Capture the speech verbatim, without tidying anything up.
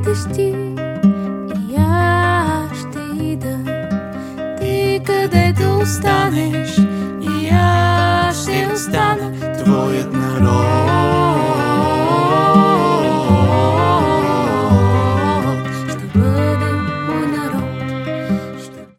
идеш ти и аз ще ида. Ти където останеш и аз ще остана, твоят народ.